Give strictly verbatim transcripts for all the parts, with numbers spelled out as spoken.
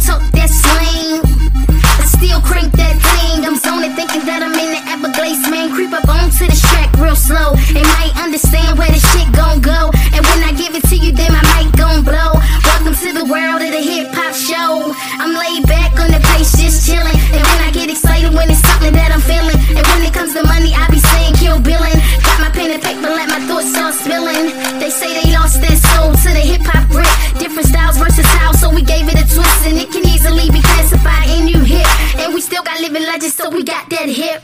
talk that slang. I still crank that thing. I'm zoning, thinking that I'm in the Everglades, man. Creep up onto the track real slow. They might understand where the shit gon' go, and when I give it to you, then my mic gon' blow. Welcome to the world of the hip hop show. I'm laid back on the pace, just chillin'. And when I get excited, when it's something that I'm feeling, and when it comes to money, I be saying kill billin'. Got my pen and paper, let my thoughts start spilling. They say they lost their soul to the hip hop grip. Different styles, versatile, so we gave it a twist, and it can easily be classified in new hip. And we still got living legends, so we got that hip.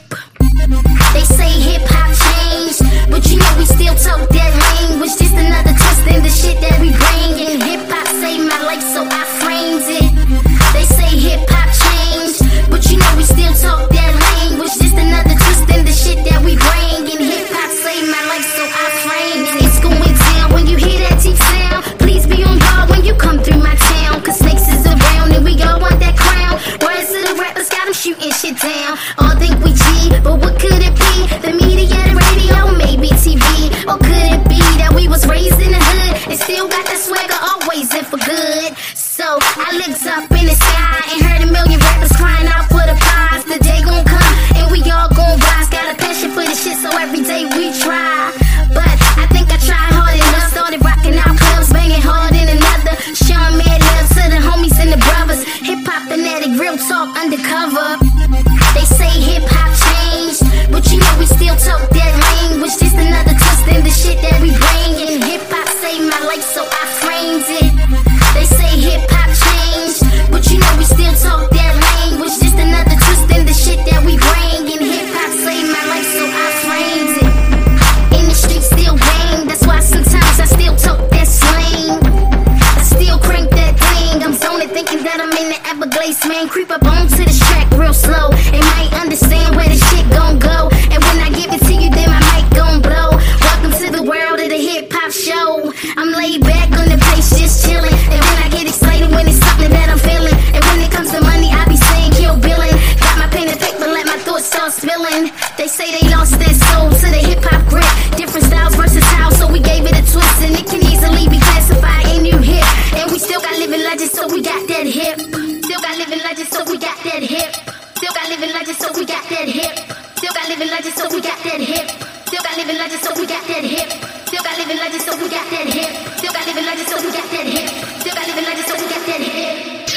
They say hip hop changed, but you know we still talk that language. Just another twist in the shit that we bring. And hip hop saved my life, so I framed it. They say hip hop changed, but you know we still talk that language. Just another twist in the shit that we bring. And hip hop saved my life, so I framed it. It's going down when you hear that deep sound. Please be on guard when you come through my town, cause snakes is around and we all want that crown. Words of the rappers got them shooting shit down. All think we G, but what could it be? The media, the radio, maybe T V. Or could it be that we was raised in the hood and still got that swagger always in for good? So I looked up in the sky and heard a million rappers crying out for the prize. The day gon' come and we all gon' rise. Got a passion for this shit, so every day we try. But I think I tried hard enough. Started rocking out clubs, banging hard in another. Showing mad love to the homies and the brothers. Hip hop fanatic, real talk undercover. They say hip hop changed, but you know we still talk that language. Just another twist in the shit that we bring. And hip hop saved my life, so I framed it. They say hip hop changed, but you know we still talk that language. Just another twist in the shit that we bring. And hip hop saved my life, so I framed it. In the streets still gang, that's why sometimes I still talk that slang. I still crank that thing. I'm zoning, thinking that I'm in the Everglades, man. Creep up onto the track real slow. They might understand where the shit gon' go, and when I give it to you, then my mic gon' blow. Welcome to the world of the hip hop show. I'm laid back on the pace, just chillin'. And when I get excited, when it's something that I'm feeling, and when it comes to money, I be saying kill billin'. Got my pen and paper, let my thoughts start spilling. They say they lost their soul to the hip hop grip. Different styles, versatile, so we gave it a twist, and it can easily be classified in new hip. And we still got living legends, so we got that hip. Still got living legends, so we got that hip. Still got living legends, so we got that hip. Still got living legends, so we got that hip. Still got living legends, so we got that hip. Still got living legends, so we got that hip. Still got living legends, so we got that hip. Still got living legends, so we got that hip.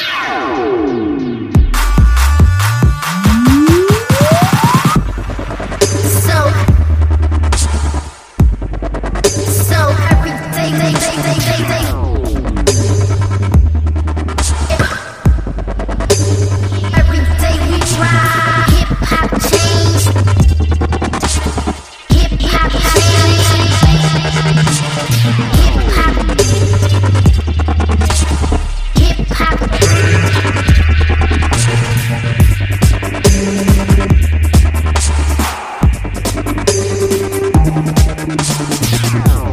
So, so every day, day, day, day, day, day. Every day we try. Hip hop change. Hip hop change. Hip hop. Hip hop.